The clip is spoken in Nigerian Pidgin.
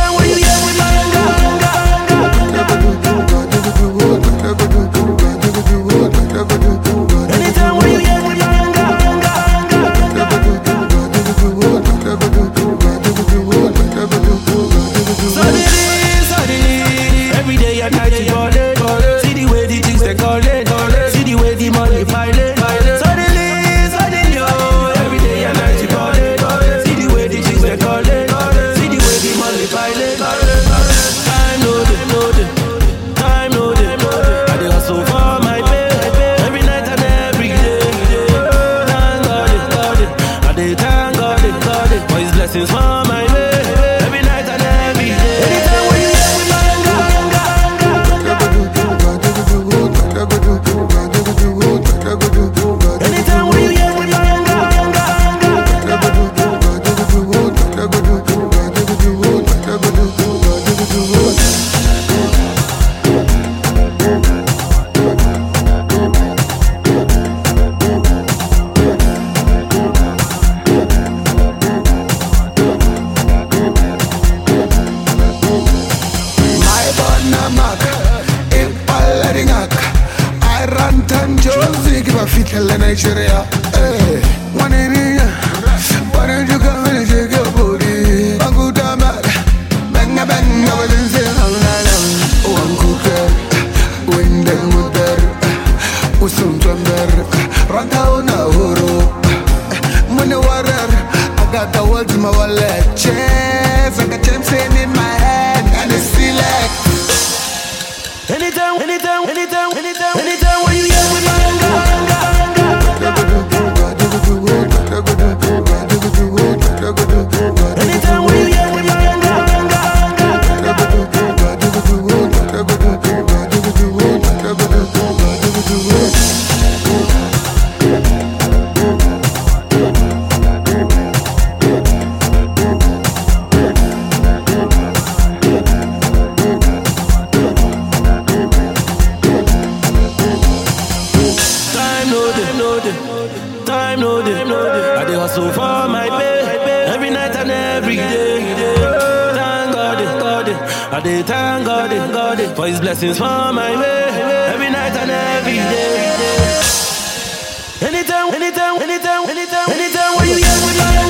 Anytime when you hear with my anytime when you hear with my suddenly, every day and night you call it. See the way the things they call it. See the way the money pile it. Suddenly, oh, every day and night you call it. See the way the things they call it. See the way the money pile it. Time no day, time no day. I dey hustle for my pay, every night and every day. Thank God it. I dey thank God it. For His blessings for my way, every night and every day. Anytime when you hear with my anytime when you hear with my Nigeria, hey, one in here. Why don't you come and shake your booty? Banguta mat, banga banga, but then say oh I'm cooker, wind and water, usum thunder, ranta na horo, money water. I got the world in my wallet, chance, I got gems in my hand, and it's still like. Anytime when you hear with my anytime when you hear with my time no day. I dey hustle for my pay, every night and every day. Thank God it. I dey thank God it. For His blessings for my way, every night and every day. Anytime when you hear with my